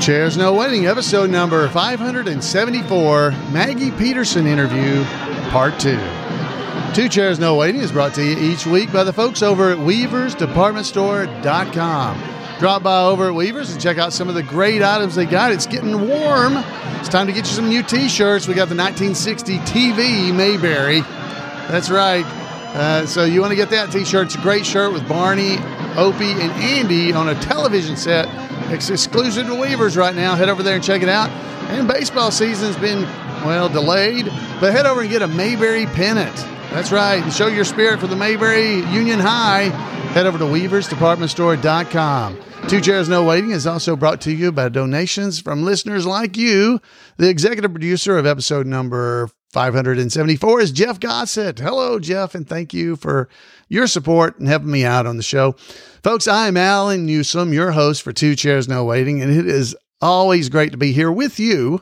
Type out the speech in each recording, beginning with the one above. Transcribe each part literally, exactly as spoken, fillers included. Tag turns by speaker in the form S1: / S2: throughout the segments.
S1: Chairs No Waiting, episode number five hundred seventy-four, Maggie Peterson interview, part two. Two Chairs No Waiting is brought to you each week by the folks over at Weavers Department Store dot com. Drop by over at Weavers and check out some of the great items they got. It's getting warm. It's time to get you some new t-shirts. We got the nineteen sixty T V Mayberry. That's right. Uh, so you want to get that t-shirt. It's a great shirt with Barney, Opie, and Andy on a television set. It's exclusive to Weavers right now. Head over there and check it out. And baseball season's been, well, delayed. But head over and get a Mayberry pennant. That's right. And show your spirit for the Mayberry Union High. Head over to Weavers Department Store dot com. Two Chairs No Waiting is also brought to you by donations from listeners like you. The executive producer of episode number five hundred seventy-four is Jeff Gossett. Hello, Jeff, and thank you for your support and helping me out on the show. Folks, I'm Alan Newsome, your host for Two Chairs No Waiting, and it is always great to be here with you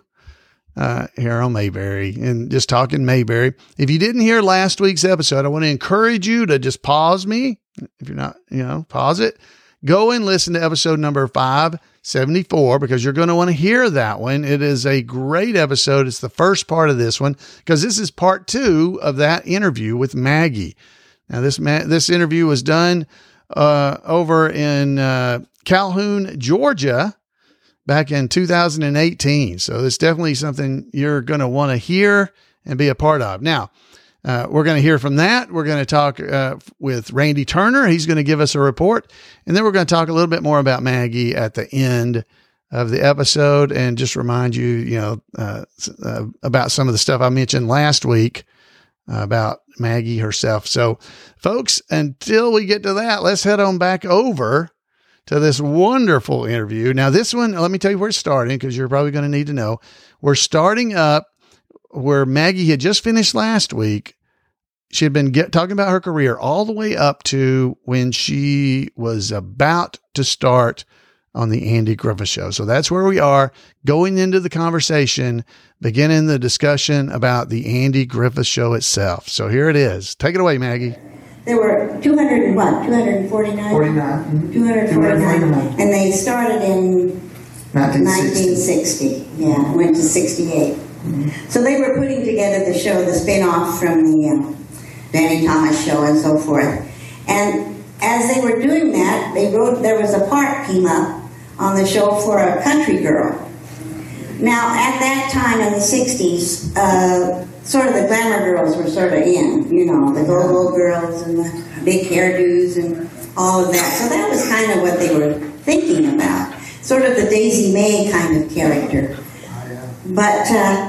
S1: uh, here on Mayberry and just talking Mayberry. If you didn't hear last week's episode, I want to encourage you to just pause me. If you're not, you know, pause it. Go and listen to episode number five seventy-four because you're going to want to hear that one. It is a great episode. It's the first part of this one because this is part two of that interview with Maggie. Now, this ma- this interview was done uh, over in uh, Calhoun, Georgia, back in two thousand eighteen. So it's definitely something you're going to want to hear and be a part of. Now, Uh, we're going to hear from that. We're going to talk uh, with Randy Turner. He's going to give us a report. And then we're going to talk a little bit more about Maggie at the end of the episode and just remind you, you know, uh, uh, about some of the stuff I mentioned last week uh, about Maggie herself. So, folks, until we get to that, let's head on back over to this wonderful interview. Now, this one, let me tell you where it's starting because you're probably going to need to know. We're starting up where Maggie had just finished last week. She had been get, talking about her career all the way up to when she was about to start on the Andy Griffith Show. So that's where we are going into the conversation, beginning the discussion about the Andy Griffith Show itself. So here it is. Take it away, Maggie.
S2: There were two hundred and what? two hundred forty-nine?
S3: forty-nine.
S2: two hundred forty-nine. And they started in nineteen sixty. Yeah, went to sixty-eight. Mm-hmm. So they were putting together the show, the spin-off from the uh, Danny Thomas Show and so forth. And as they were doing that, they wrote, there was a part came up on the show for a country girl. Now, at that time in the sixties, uh, sort of the glamour girls were sort of in, you know, the go-go girls and the big hairdos and all of that. So that was kind of what they were thinking about, sort of the Daisy May kind of character. But uh,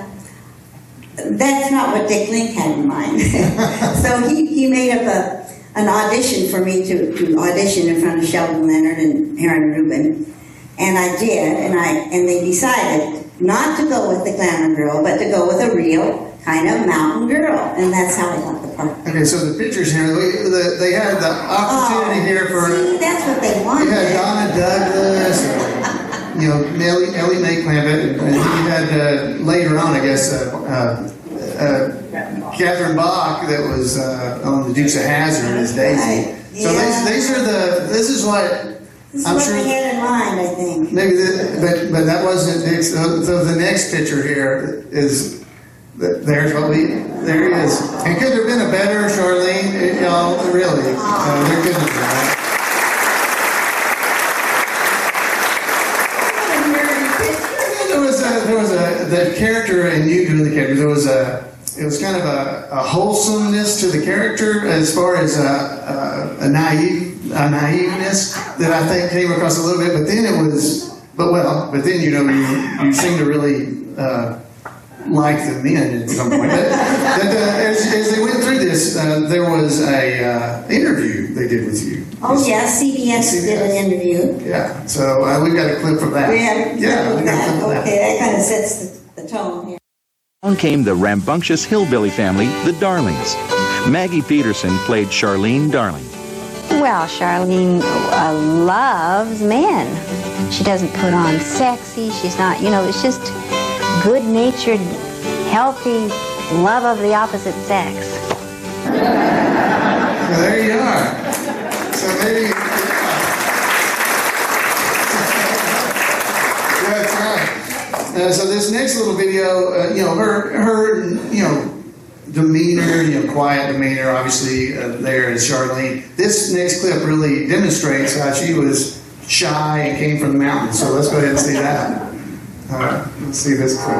S2: that's not what Dick Link had in mind. So he, he made up a, an audition for me to, to audition in front of Sheldon Leonard and Aaron Rubin. And I did, and I and they decided not to go with the glamour girl, but to go with a real kind of mountain girl. And that's how I got the part.
S3: Okay, so the pictures here, they, they had the opportunity
S2: oh,
S3: here for...
S2: See, that's what they wanted.
S3: You had Donna Douglas, and, you know, Ellie, Ellie Mae Clampett, and you had uh, later on, I guess, uh, uh, uh, Catherine Bach that was uh, on the Dukes of Hazzard as Daisy.
S2: Right.
S3: So
S2: yeah.
S3: these, these are the, this is what...
S2: This is
S3: I'm
S2: what
S3: sure,
S2: they had in mind, I think.
S3: Maybe, the, but but that wasn't. So, so the next picture here is there's what we there he is. And could there have been a better Charlene? You know, really, uh, there couldn't have been. There was a, there was a the character, and you doing the character. There was a. It was kind of a, a wholesomeness to the character as far as a, a, a naive. A naiveness that I think came across a little bit, but then it was, but well, but then you know you you seem to really uh, like the men at some point. But, but uh, as, as they went through this, uh, there was a uh, interview they did with you.
S2: Oh yes, C B S, C B S did an interview.
S3: Yeah, so uh, we've got a clip from that.
S2: We have
S3: yeah,
S2: we
S3: got a clip from that.
S2: Okay, that kind of sets the, the tone here.
S4: On came the rambunctious hillbilly family, the Darlings. Maggie Peterson played Charlene Darling.
S5: Well, Charlene uh, loves men. She doesn't put on sexy. She's not, you know, it's just good-natured, healthy love of the opposite sex.
S3: Well, there you are. So there you are. That's right. Uh, so this next little video, uh, you know, her, her, you know, demeanor, you know, quiet demeanor, obviously uh, there is Charlene. This next clip really demonstrates how she was shy and came from the mountains. So let's go ahead and see that. All right, let's see this clip.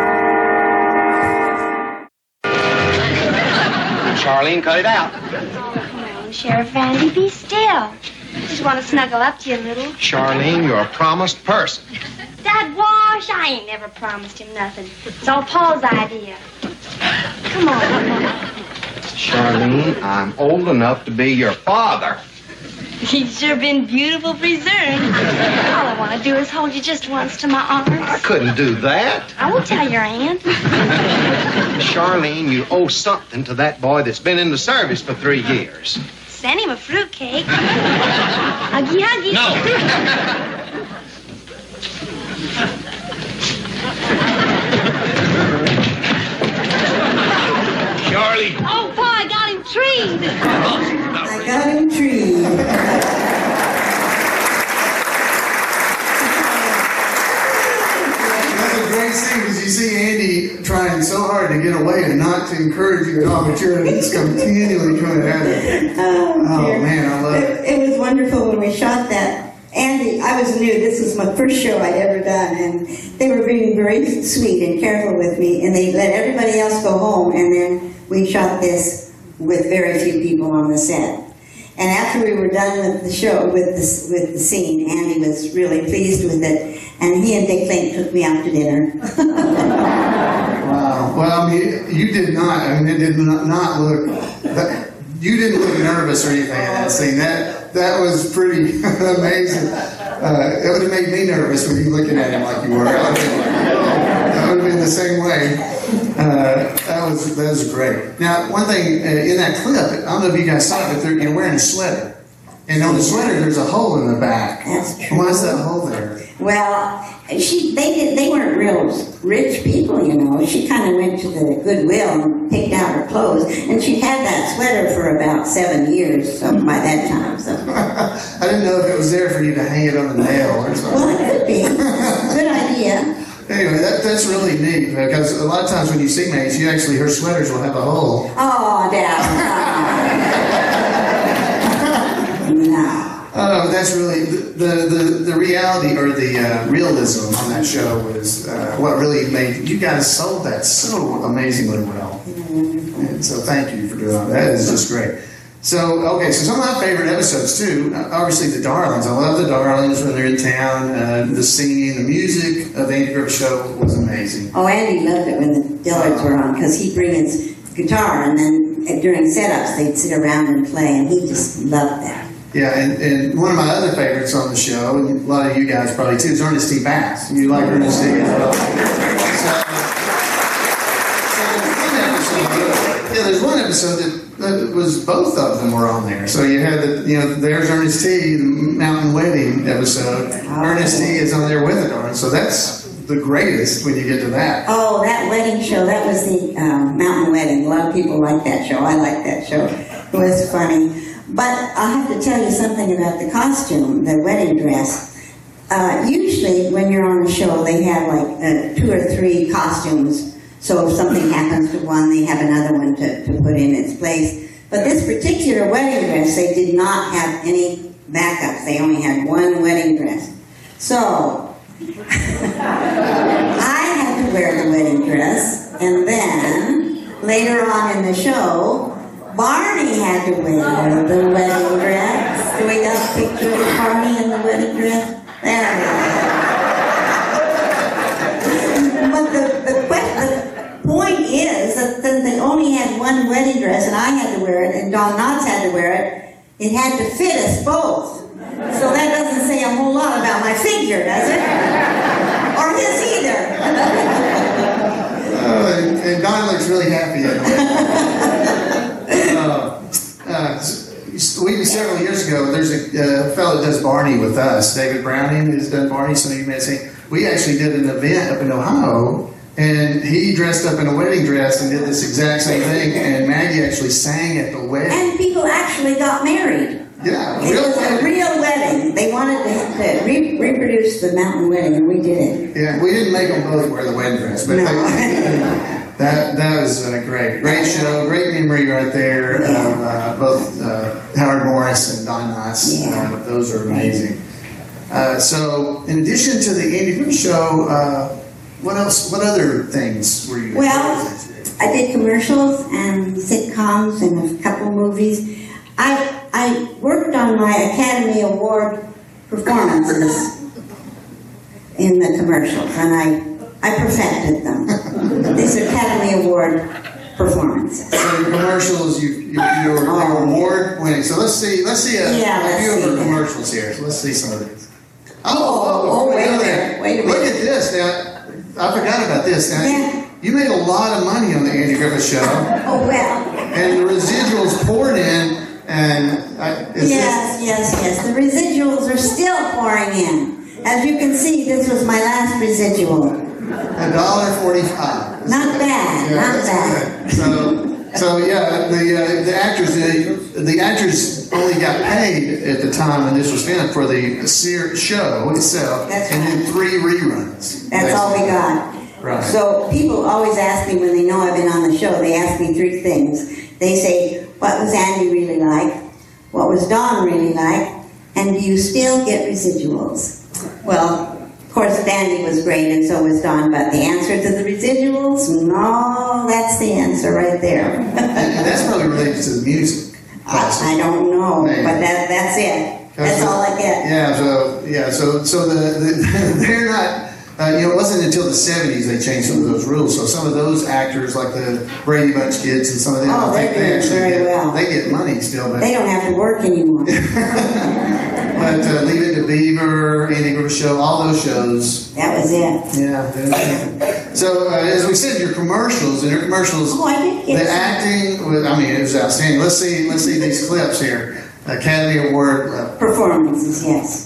S6: Charlene, cut it out.
S7: Oh, Sheriff Randy, be still. Just want to snuggle up to you a little.
S6: Charlene, you're a promised person.
S7: Dad Wash, I ain't never promised him nothing. It's all Paul's idea. Come on, come on.
S6: Charlene, I'm old enough to be your father.
S7: He's sure been beautiful preserved. All I want to do is hold you just once to my arms.
S6: I couldn't do that.
S7: I won't tell your aunt.
S6: Charlene, you owe something to that boy that's been in the service for three years.
S7: Send him a fruitcake. Huggy, huggy.
S6: No. Charlie.
S7: Oh, boy, I got him treed.
S2: I got him treed.
S3: That's a great scene because you see Andy trying so hard to get away and not to encourage you at all, but you're just continually coming at it.
S2: Oh,
S3: Oh,
S2: dear.
S3: man, I love it.
S2: it. It was wonderful when we shot that. Andy, I was new. This was my first show I'd ever done, and they were being very sweet and careful with me, and they let everybody else go home, and then we shot this with very few people on the set. And after we were done with the show, with the, with the scene, Andy was really pleased with it, and he and Dick Link took me out to dinner.
S3: Wow. Well, I mean, you did not, I mean, it did not, not look, that, you didn't look nervous or anything in that scene. That, that was pretty amazing. Uh, it would have made me nervous with you looking at him like you were. I would have been, I would have been the same way. Uh, that was that was great. Now, one thing uh, in that clip, I don't know if you guys saw it, but they're, you're wearing a sweater, and on the sweater there's a hole in the back.
S2: That's true.
S3: Why's that hole there?
S2: Well, she they did they weren't real rich people, you know. She kind of went to the Goodwill and picked out her clothes, and she had that sweater for about seven years. So by that time, so
S3: I didn't know if it was there for you to hang it on a nail or something.
S2: well, it could be good idea.
S3: Anyway, that, that's really neat because a lot of times when you see maids, you actually, her sweaters will have a hole.
S2: Oh, Dad. No.
S3: Oh, that's really the the, the reality or the uh, realism on that show was uh, what really made you guys sold that so amazingly well. And so thank you for doing that. That is just great. So okay, so some of my favorite episodes too. Uh, obviously, the Darlings. I love the Darlings when they're in town. Uh, the singing, the music of the Andy Griffith Show was amazing.
S2: Oh, Andy loved it when the Dillards were on because he'd bring his guitar, and then during setups they'd sit around and play, and he just loved that.
S3: Yeah, and, and one of my other favorites on the show, and a lot of you guys probably too, is Ernest T. Bass. You like Ernest T. as well. So, so yeah, there's one episode that, that was both of them were on there. So you had the, you know, there's Ernest T. the Mountain Wedding episode.
S2: Oh.
S3: Ernest T. is on there with it, darn. So that's the greatest when you get to that.
S2: Oh, that wedding show, that was the um, Mountain Wedding. A lot of people like that show. I like that show. It was funny. But I have to tell you something about the costume, the wedding dress. Uh, usually when you're on a show, they have like uh, two or three costumes. So if something happens to one, they have another one to, to put in its place. But this particular wedding dress, they did not have any backups. They only had one wedding dress. So I had to wear the wedding dress, and then later on in the show, Barney had to wear the wedding dress. Do we got a picture of Barney in the wedding dress? There we go. But the, the, question, the point is that they only had one wedding dress, and I had to wear it, and Don Knotts had to wear it. It had to fit us both. So that doesn't say a whole lot about my figure, does it? Or his either.
S3: Oh, and, and Don looks really happy at it. Uh, uh, we several years ago, there's a uh, fellow that does Barney with us, David Browning, has done Barney. Some of you may have seen. We actually did an event up in Ohio, and he dressed up in a wedding dress and did this exact same thing. And Maggie actually sang at the wedding.
S2: And people actually got married.
S3: Yeah,
S2: It
S3: real
S2: was a real wedding. They wanted to, to re- reproduce the mountain wedding, and we did it.
S3: Yeah, we didn't make them both wear the wedding dress, but
S2: No.
S3: they, that that was uh, great. Great show, great memory right there
S2: Yeah.
S3: of uh, both uh, Howard Morris and Don Knotts.
S2: Yeah.
S3: Uh, those are amazing. Uh, so, in addition to the Andy Griffith Show, uh, what else? What other things were you?
S2: Well, I did commercials and sitcoms and a couple movies. I I worked on my Academy Award performances in the commercials, and I I perfected them. These Academy Award performances.
S3: So in commercials, you you you're
S2: Oh,
S3: award winning. So let's see let's see a,
S2: Yeah,
S3: a
S2: let's
S3: few
S2: see
S3: of the
S2: that.
S3: commercials here. So let's see some of these. Oh,
S2: Oh,
S3: before
S2: oh,
S3: we
S2: wait
S3: go
S2: a
S3: there,
S2: minute, wait a
S3: look
S2: minute.
S3: at this. Now, I forgot about this. Now,
S2: Yeah.
S3: you made a lot of money on the Andy Griffith Show,
S2: Oh well.
S3: and the residuals poured in. And I, is
S2: Yes, yes, yes. The residuals are still pouring in. As you can see, this was my last residual.
S3: this a dollar forty-five?
S2: Not bad,
S3: Yeah,
S2: not
S3: that's
S2: bad.
S3: good. So, so yeah, the uh, the actors the, the actors only got paid at the time when this was filmed for the ser- show itself,
S2: That's
S3: and
S2: right.
S3: then three reruns.
S2: That's all we got.
S3: Right.
S2: So people always ask me when they know I've been on the show, they ask me three things. They say, what was Andy really like? What was Don really like? And do you still get residuals? Well, of course, Andy was great and so was Don, but the answer to the residuals? No, that's the answer right there.
S3: and, and that's probably related to the music.
S2: I, I don't know,
S3: Maybe.
S2: but that, that's it. That's all I get.
S3: Yeah, so yeah, so so the, the they're not. Uh, you know, it wasn't until the seventies they changed some of those rules. So some of those actors, like the Brady Bunch kids and some of them,
S2: Oh,
S3: I think
S2: they're
S3: they
S2: doing
S3: actually
S2: very
S3: get,
S2: well.
S3: they get money still. But,
S2: They don't have to work anymore.
S3: but uh, Leave It to Beaver, Andy Griffith Show, all those shows.
S2: That was it.
S3: Yeah. they're- So uh, as we said, your commercials and your commercials,
S2: Oh, I did get
S3: the
S2: some.
S3: acting. was- I mean, it was outstanding. Let's see. Let's see these clips here. Academy Award. Uh,
S2: Performances, yes.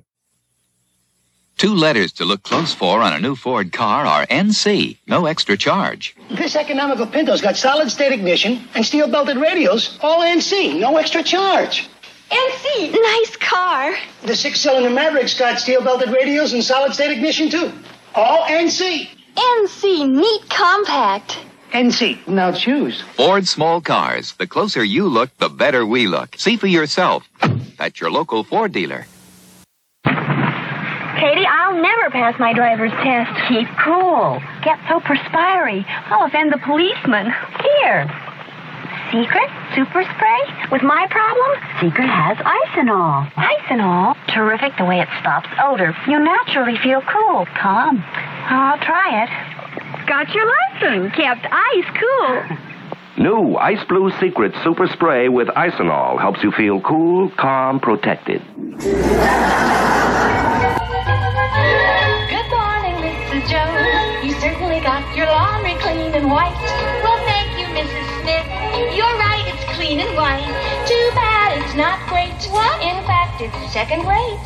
S8: Two letters to look close for on a new Ford car are N C, no extra charge.
S9: This economical Pinto's got solid-state ignition and steel-belted radios, all N C, no extra charge.
S7: N C, nice car.
S9: The six-cylinder Maverick's got steel-belted radios and solid-state ignition, too. All N C.
S7: N C, neat compact.
S9: N C, now choose.
S8: Ford small cars. The closer you look, the better we look. See for yourself at your local Ford dealer.
S7: Katie, I'll never pass my driver's test.
S5: Keep cool. Get so perspiry. I'll offend the policeman. Here. Secret super spray? With my problem? Secret has Isanol. Isanol? Terrific the way it stops odor. You naturally feel cool, calm. I'll try it.
S7: Got your license. Kept ice cool.
S10: New Ice Blue Secret Super Spray with Isanol helps you feel cool, calm, protected.
S11: Good morning, Missus Jones. You certainly got your laundry clean and white. Well, thank you, Missus Smith. You're right, it's clean and white. Too bad it's not great. What? In fact, it's second rate.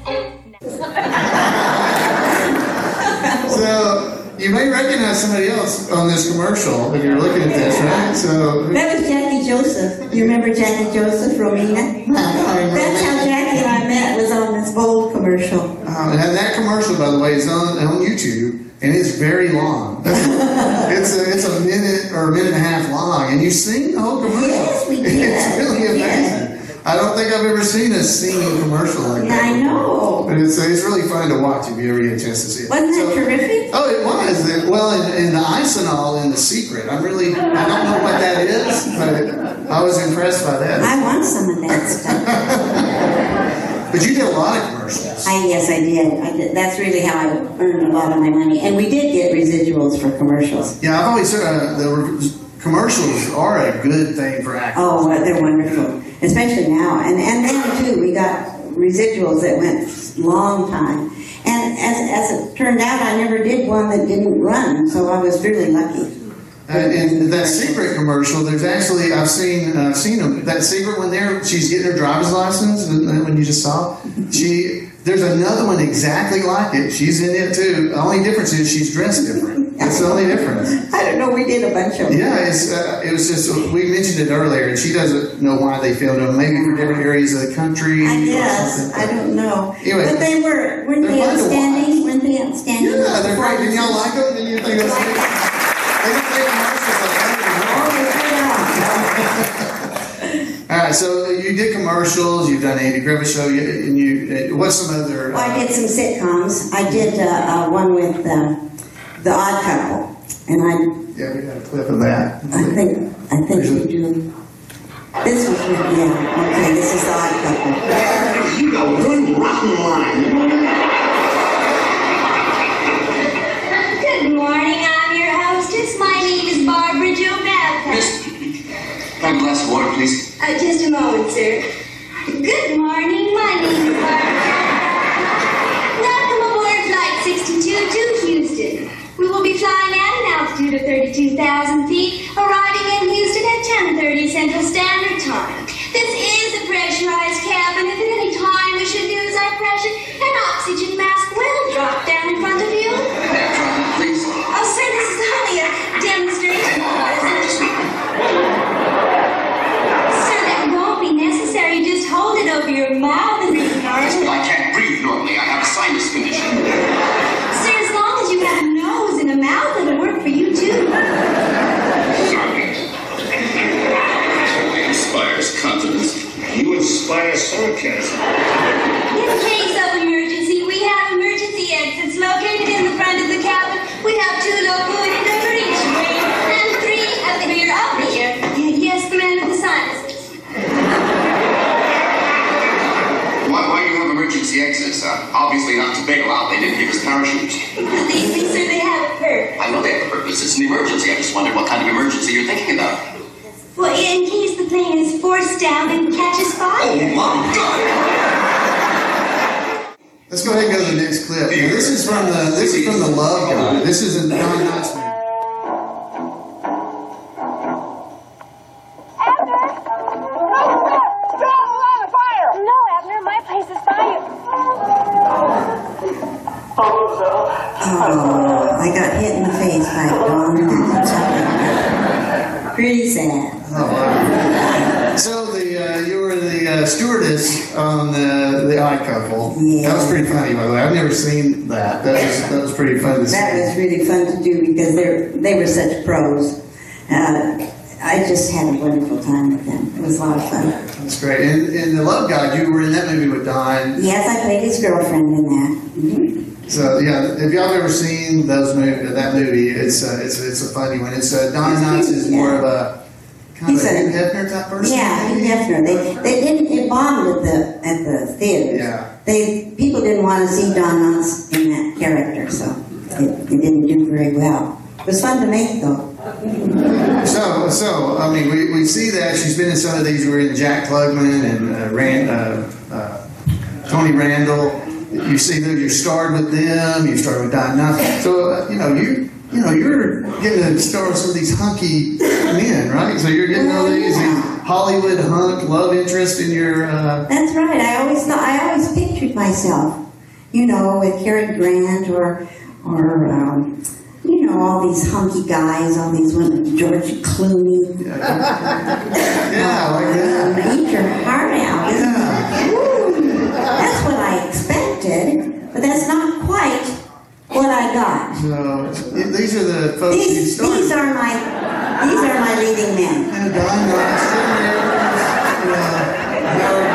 S3: So you may recognize somebody else on this commercial if you're looking at this, right? So
S2: That was Jackie Joseph. You remember Jackie Joseph, Romina? That's how Jackie and I met, was on this bold commercial.
S3: Um, and that commercial, by the way, is on, on YouTube, and it's very long. it's a, it's a minute or a minute and a half long, and you sing the whole commercial.
S2: Yes, we did.
S3: It's really amazing.
S2: Yeah.
S3: I don't think I've ever seen a singing commercial like
S2: Yeah,
S3: that.
S2: I know.
S3: But it's, it's really fun to watch if you ever get a chance to see it.
S2: Wasn't that
S3: So-
S2: terrific?
S3: Oh, it was. It- well, in, in the Isanol in The Secret, I'm really, I don't know what that is, but I was impressed by that.
S2: I want some of that stuff.
S3: But you did a lot of commercials.
S2: I, yes, I did. I did. That's really how I earned a lot of my money. And we did get residuals for commercials.
S3: Yeah, I've always said uh, the re- commercials are a good thing for actors.
S2: Oh, well, they're wonderful. Especially now. And, and then, too, we got residuals that went long time. And as, as it turned out, I never did one that didn't run, so I was really lucky.
S3: Uh, and that Secret commercial, there's actually, I've seen uh, seen them. That Secret one there, she's getting her driver's license, that one you just saw. She, there's another one exactly like it. She's in it too. The only difference is she's dressed different. That's the only difference.
S2: I don't know. We did a bunch of them.
S3: Yeah, it's, uh, it was just, we mentioned it earlier, and she doesn't know why they filmed them. Maybe from different areas of the country.
S2: I guess. I don't know.
S3: Anyway,
S2: but they were, weren't
S3: they're
S2: they
S3: fun to
S2: outstanding? Weren't they outstanding?
S3: Yeah, they're great. Did y'all like them? Did you think it was good? They don't play commercials like that. All right, so you did commercials, you've done Andy Griffith Show, you, and you, what's some other... Uh,
S2: well, I did some sitcoms. I did uh, uh, one with uh, The Odd Couple, and I...
S3: Yeah, we got a clip of that.
S2: I think, I think you do. This was with, yeah, okay, this is The Odd Couple.
S12: You go good rotten line.
S11: Good morning, I'm your hostess. My name is Barbara Jo Babcock.
S12: Miss, have a glass of water, please.
S11: Uh, just a moment, sir. Good morning, my name is Barbara. Welcome aboard Flight sixty-two to Houston. We will be flying at an altitude of thirty-two thousand feet, arriving in Houston at ten thirty Central Standard Time. This is a pressurized cabin. If at any time we should lose our pressure, an oxygen mask will drop down in front of you.
S12: Please.
S11: Oh, sir, this is only a demonstration. Sir, that won't be necessary. Just hold it over your mouth and breathe normally.
S12: I can't breathe normally. I have a sinus condition.
S11: Sir, as long as you have a nose and a mouth, it'll work for you, too.
S12: Inspires confidence. You inspire sarcasm.
S11: In case of emergency, we have emergency exits located in the front of the cabin. We have two local windows for each wing and three at the rear of the air. Yes, the man with the sinuses.
S12: Why, why do you have emergency exits? Uh, obviously not to bail out. They didn't give us parachutes.
S11: Believe me, sir, they have a purpose.
S12: I know they have a purpose. It's an emergency. I just wondered what kind of emergency you're thinking about.
S11: Well, in case the plane is forced down and catches fire.
S12: Oh, my God!
S3: Let's go ahead and go to the next clip. Now, this is from the this is from the Love Guy. This is a Don Knotts movie.
S11: No, Abner, my place is fire.
S2: Oh, I got hit in the face by Don Knotts. Pretty sad.
S3: Oh, wow. So the uh, you were the uh, stewardess on the the Odd Couple.
S2: Yeah.
S3: That was pretty funny, by the way. I've never seen that. That was that was pretty fun to see.
S2: That was really fun to do because they they were such pros. Uh, I just had a wonderful time with them. It was a lot of fun.
S3: That's great. And, and the Love God, you were in that movie with Don.
S2: Yes, I played his girlfriend in that. Mm-hmm.
S3: So yeah, if y'all have ever seen those movie, that movie, it's uh, it's it's a funny one. It's uh, Don Knotts is more of a kind
S2: He's
S3: of a
S2: a-
S3: Hugh Hefner type person.
S2: Yeah, Hugh Hefner. They they didn't it bombed at the at the theaters.
S3: Yeah.
S2: They people didn't want to see Don Knotts in that character, so it, it didn't do very well. It was fun to make though.
S3: So, so I mean, we, we see that she's been in some of these. We're in Jack Klugman and uh, Rand, uh, uh, Tony Randall. You see them. You starred with them. You starred with Don Knotts. So uh, you know you you know you're getting to star with some of these hunky men, right? So you're getting all these, these Hollywood hunk love interest in your. Uh,
S2: That's right. I always thought I always pictured myself, you know, with Cary Grant or or. Um, You know, all these hunky guys, all these women, George Clooney.
S3: Yeah, like that.
S2: Um, eat your heart out.
S3: Yeah.
S2: Woo. That's what I expected, but that's not quite what I got.
S3: So these are the folks you
S2: These,
S3: started.
S2: these are my these are my leading men.
S3: And Don Knotts, Tim Rivers, uh, Howard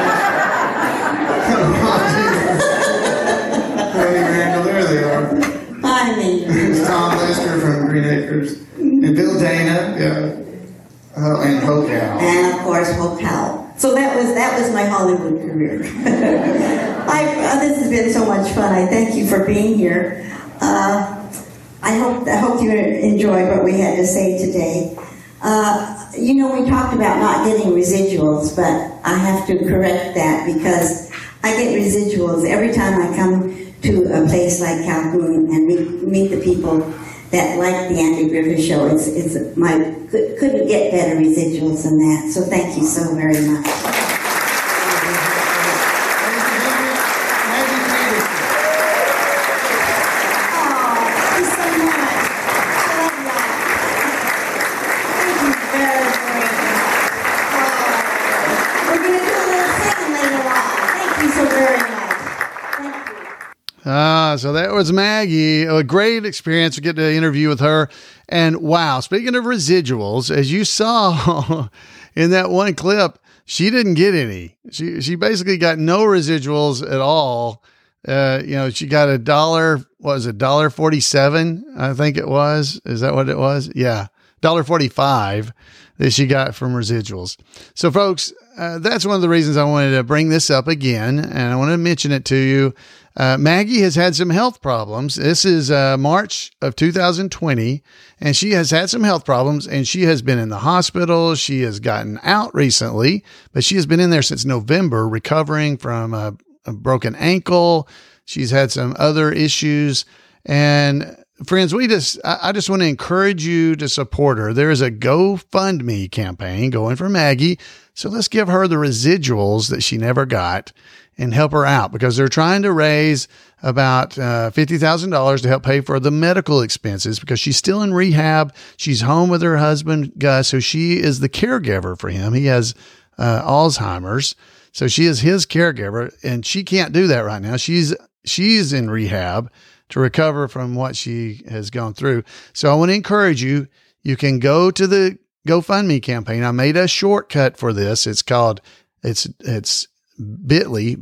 S3: Cohen. Tony Randall, there they are.
S2: I mean,
S3: There's Tom Lester from Green Acres. And Bill Dana, yeah. Oh, and Hope Howell.
S2: and of course Hope Howell. So that was that was my Hollywood career. I, uh, this has been so much fun. I thank you for being here. Uh, I hope I hope you enjoyed what we had to say today. Uh, you know, we talked about not getting residuals, but I have to correct that because I get residuals every time I come to a place like Calhoun and meet, meet the people that like the Andy Griffith Show. It's it's my couldn't get better residuals than that. So thank you so very much. Oh, thank you so much.
S1: Yeah, so that was Maggie. A great experience to get to interview with her. And wow, speaking of residuals, as you saw in that one clip, she didn't get any. She she basically got no residuals at all. Uh, you know, she got a dollar, what was it, dollar forty-seven, I think it was. Is that what it was? Yeah, dollar forty-five that she got from residuals. So folks, uh, that's one of the reasons I wanted to bring this up again, and I want to mention it to you. Uh, Maggie has had some health problems. This is uh, March of two thousand twenty, and she has had some health problems, and she has been in the hospital. She has gotten out recently, but she has been in there since November, recovering from a, a broken ankle. She's had some other issues, and friends, we just, I, I just want to encourage you to support her. There is a GoFundMe campaign going for Maggie. So let's give her the residuals that she never got and help her out, because they're trying to raise about uh, fifty thousand dollars to help pay for the medical expenses, because she's still in rehab. She's home with her husband, Gus, so she is the caregiver for him. He has uh, Alzheimer's. So she is his caregiver, and she can't do that right now. She's, she's in rehab to recover from what she has gone through. So I want to encourage you. You can go to the GoFundMe campaign. I made a shortcut for this. It's called, it's, it's bit.ly,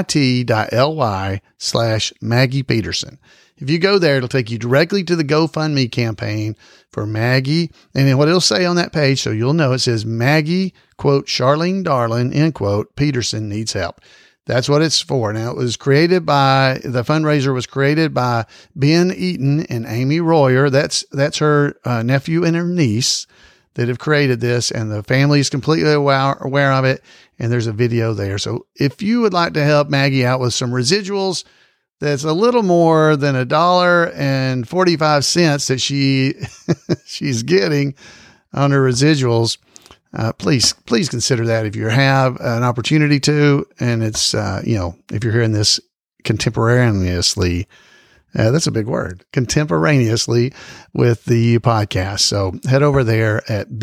S1: bit.ly slash Maggie Peterson. If you go there, it'll take you directly to the GoFundMe campaign for Maggie. And then what it'll say on that page, so you'll know, it says Maggie, quote, Charlene Darling, end quote, Peterson needs help. That's what it's for. Now, it was created by, the fundraiser was created by Ben Eaton and Amy Royer. That's, that's her uh, nephew and her niece that have created this, and the family is completely aware, aware of it. And there's a video there. So if you would like to help Maggie out with some residuals, that's a little more than a dollar and forty-five cents that she, she's getting on her residuals. Uh, please, please consider that if you have an opportunity to, and it's, uh, you know, if you're hearing this contemporaneously, uh, that's a big word, contemporaneously with the podcast. So head over there at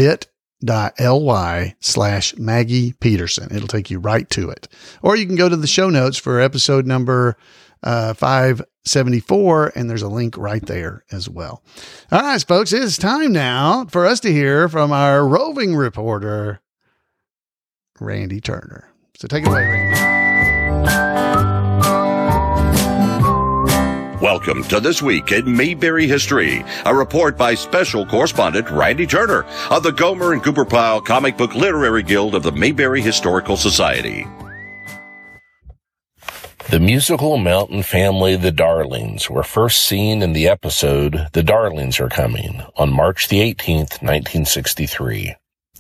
S1: bit.ly slash Maggie Peterson. It'll take you right to it. Or you can go to the show notes for episode number uh, five seventy-four, and there's a link right there as well. All right, folks, it's time now for us to hear from our roving reporter, Randy Turner. So take it away, Randy.
S13: Welcome to This Week in Mayberry History, a report by special correspondent Randy Turner of the Gomer and Cooper Pyle Comic Book Literary Guild of the Mayberry Historical Society.
S14: The musical mountain family, the Darlings, were first seen in the episode The Darlings Are Coming on March the eighteenth, nineteen sixty-three.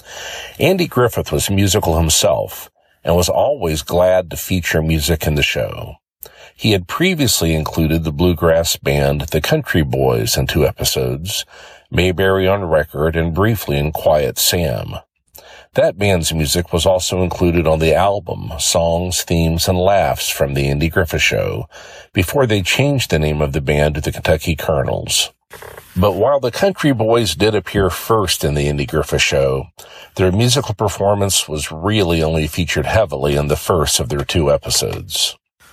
S14: Andy Griffith was musical himself and was always glad to feature music in the show. He had previously included the bluegrass band The Country Boys in two episodes, Mayberry on Record and briefly in Quiet Sam. That band's music was also included on the album Songs, Themes, and Laughs from the Andy Griffith Show, before they changed the name of the band to the Kentucky Colonels. But while the Country Boys did appear first in the Andy Griffith Show, their musical performance was really only featured heavily in the first of their two episodes.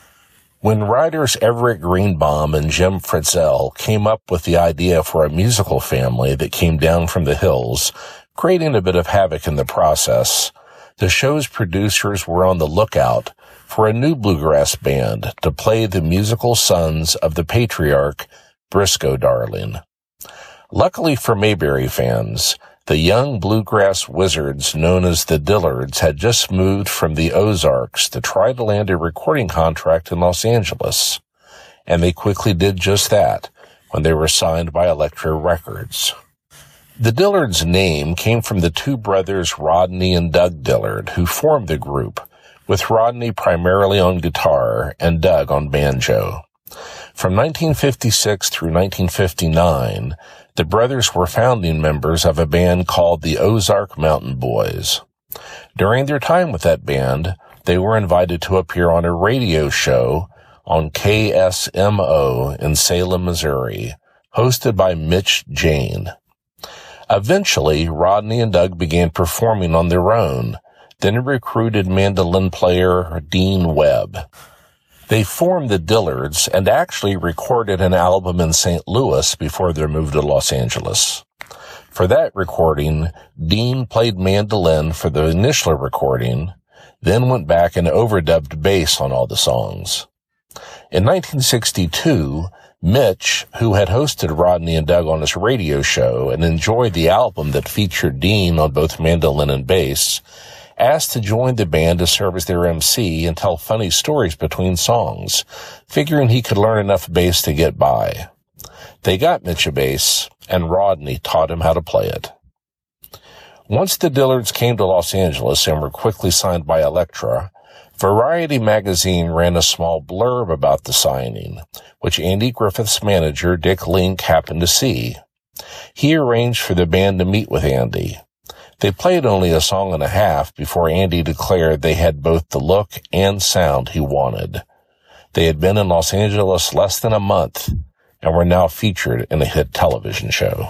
S14: When writers Everett Greenbaum and Jim Fritzell came up with the idea for a musical family that came down from the hills, creating a bit of havoc in the process, the show's producers were on the lookout for a new bluegrass band to play the musical sons of the patriarch, Briscoe Darling. Luckily for Mayberry fans, the young bluegrass wizards known as the Dillards had just moved from the Ozarks to try to land a recording contract in Los Angeles, and they quickly did just that when they were signed by Elektra Records. The Dillards' name came from the two brothers Rodney and Doug Dillard, who formed the group, with Rodney primarily on guitar and Doug on banjo. From nineteen fifty-six through nineteen fifty-nine, the brothers were founding members of a band called the Ozark Mountain Boys. During their time with that band, they were invited to appear on a radio show on K S M O in Salem, Missouri, hosted by Mitch Jane. Eventually, Rodney and Doug began performing on their own, then recruited mandolin player Dean Webb. They formed the Dillards and actually recorded an album in Saint Louis before their move to Los Angeles. For that recording, Dean played mandolin for the initial recording, then went back and overdubbed bass on all the songs. In nineteen sixty-two, Mitch, who had hosted Rodney and Doug on his radio show and enjoyed the album that featured Dean on both mandolin and bass, asked to join the band to serve as their M C and tell funny stories between songs, figuring he could learn enough bass to get by. They got Mitch a bass, and Rodney taught him how to play it. Once the Dillards came to Los Angeles and were quickly signed by Elektra, Variety magazine ran a small blurb about the signing, which Andy Griffith's manager, Dick Link, happened to see. He arranged for the band to meet with Andy. They played only a song and a half before Andy declared they had both the look and sound he wanted. They had been in Los Angeles less than a month and were now featured in a hit television show.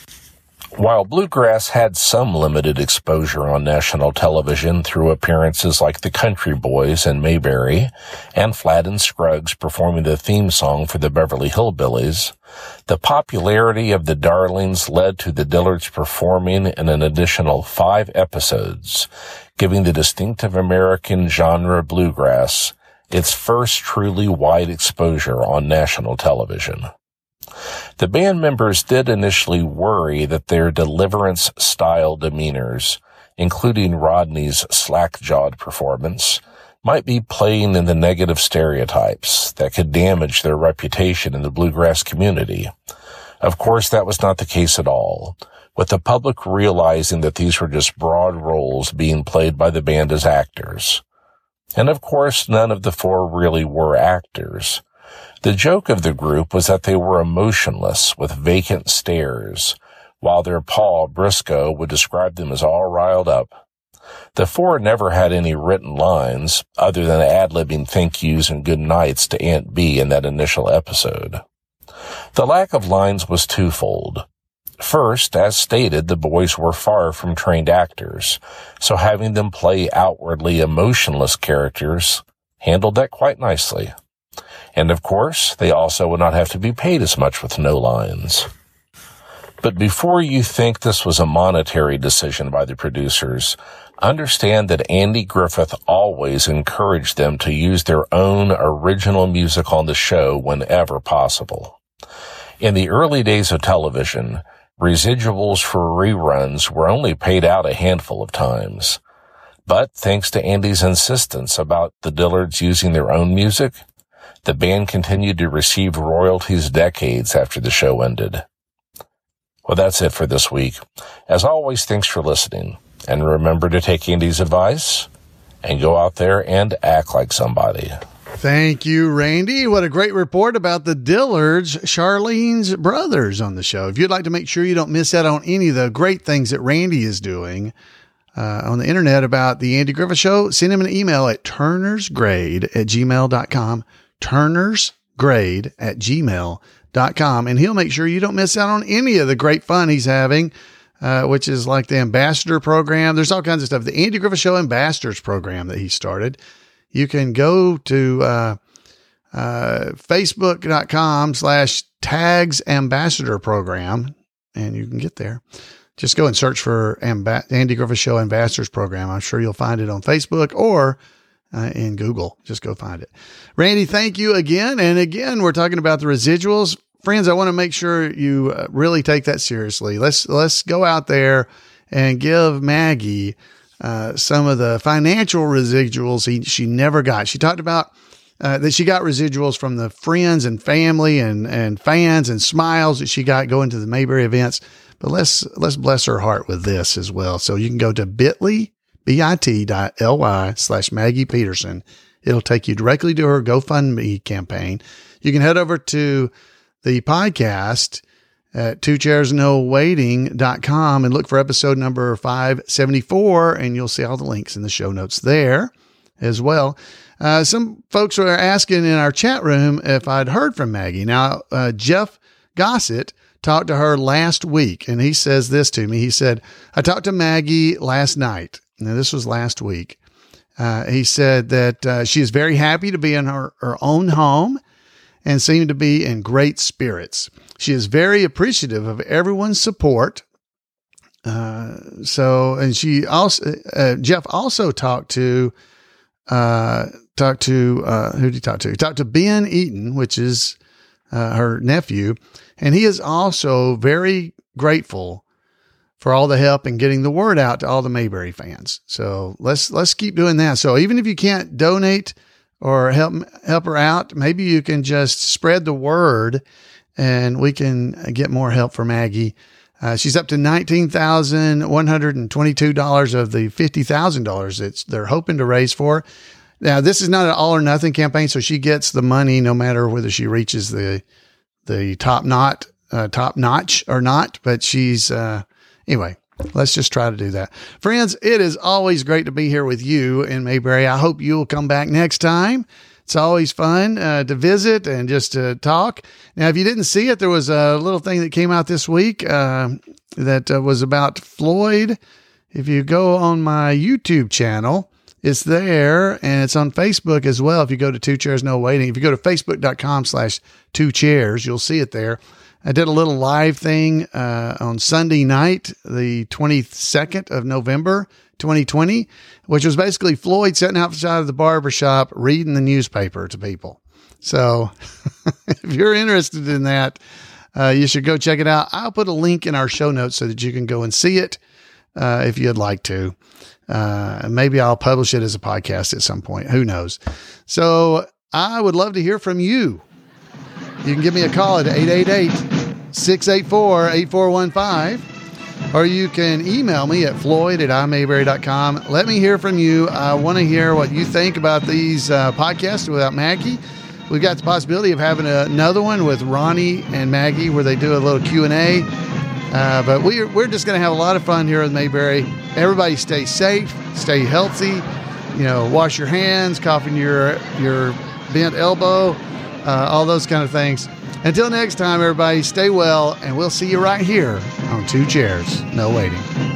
S14: While bluegrass had some limited exposure on national television through appearances like the Country Boys and Mayberry, and Flatt and Scruggs performing the theme song for the Beverly Hillbillies, the popularity of the Darlings led to the Dillards performing in an additional five episodes, giving the distinctive American genre bluegrass its first truly wide exposure on national television. The band members did initially worry that their Deliverance-style demeanors, including Rodney's slack-jawed performance, might be playing in the negative stereotypes that could damage their reputation in the bluegrass community. Of course, that was not the case at all, with the public realizing that these were just broad roles being played by the band as actors. And of course, none of the four really were actors. The joke of the group was that they were emotionless with vacant stares, while their pa, Briscoe, would describe them as all riled up. The four never had any written lines, other than ad-libbing thank yous and good nights to Aunt Bee in that initial episode. The lack of lines was twofold. First, as stated, the boys were far from trained actors, so having them play outwardly emotionless characters handled that quite nicely. And of course, they also would not have to be paid as much with no lines. But before you think this was a monetary decision by the producers, understand that Andy Griffith always encouraged them to use their own original music on the show whenever possible. In the early days of television, residuals for reruns were only paid out a handful of times. But thanks to Andy's insistence about the Dillards using their own music, the band continued to receive royalties decades after the show ended. Well, that's it for this week. As always, thanks for listening. And remember to take Andy's advice and go out there and act like somebody.
S1: Thank you, Randy. What a great report about the Dillards, Charlene's brothers, on the show. If you'd like to make sure you don't miss out on any of the great things that Randy is doing uh, on the internet about the Andy Griffith Show, send him an email at turnersgrade at gmail dot com. turnersgrade at gmail dot com, and he'll make sure you don't miss out on any of the great fun he's having, uh, which is like the ambassador program. There's all kinds of stuff. The Andy Griffith Show ambassadors program that he started. You can go to uh, uh, facebook dot com slash tags ambassador program, and you can get there. Just go and search for Amb- Andy Griffith Show ambassadors program. I'm sure you'll find it on Facebook or Uh, in Google. Just go find it. Randy, thank you again. And again, we're talking about the residuals. Friends, I want to make sure you uh, really take that seriously. Let's, let's go out there and give Maggie uh, some of the financial residuals he, she never got. She talked about uh, that she got residuals from the friends and family and, and fans and smiles that she got going to the Mayberry events. But let's, let's bless her heart with this as well. So you can go to bit.ly bit.ly slash Maggie Peterson. It'll take you directly to her GoFundMe campaign. You can head over to the podcast at two chairs no waiting dot com and look for episode number five seventy-four, and you'll see all the links in the show notes there as well. Uh, some folks were asking in our chat room if I'd heard from Maggie. Now, uh, Jeff Gossett talked to her last week, and he says this to me. He said, I talked to Maggie last night. Now, this was last week. Uh, he said that uh, she is very happy to be in her, her own home and seemed to be in great spirits. She is very appreciative of everyone's support. Uh, so, and she also, uh, Jeff also talked to, uh, talked to, uh, who did he talk to? He talked to Ben Eaton, which is, uh, her nephew. And he is also very grateful for all the help in getting the word out to all the Mayberry fans. So let's, let's keep doing that. So even if you can't donate or help, help her out, maybe you can just spread the word and we can get more help for Maggie. Uh, she's up to nineteen thousand one hundred twenty-two dollars of the fifty thousand dollars that they're hoping to raise for. Now, this is not an all or nothing campaign, so she gets the money no matter whether she reaches the the top not uh, top notch or not. But she's uh, anyway. Let's just try to do that, friends. It is always great to be here with you in Mayberry. I hope you'll come back next time. It's always fun uh, to visit and just to talk. Now, if you didn't see it, there was a little thing that came out this week uh, that uh, was about Floyd. If you go on my YouTube channel, it's there, and it's on Facebook as well. If you go to Two Chairs No Waiting, if you go to facebook.com slash two chairs, you'll see it there. I did a little live thing uh, on Sunday night, the twenty-second of November, twenty twenty, which was basically Floyd sitting outside of the barbershop reading the newspaper to people. So if you're interested in that, uh, you should go check it out. I'll put a link in our show notes so that you can go and see it uh, if you'd like to. Uh, maybe I'll publish it as a podcast at some point. Who knows? So I would love to hear from you. You can give me a call at eight eight eight, six eight four, eight four one five. Or you can email me at floyd at i mayberry dot com. Let me hear from you. I want to hear what you think about these uh, podcasts without Maggie. We've got the possibility of having a, another one with Ronnie and Maggie where they do a little Q and A. Uh, but we're, we're just going to have a lot of fun here in Mayberry. Everybody stay safe, stay healthy, you know, wash your hands, cough in your, your bent elbow, uh, all those kind of things. Until next time, everybody, stay well, and we'll see you right here on Two Chairs No Waiting.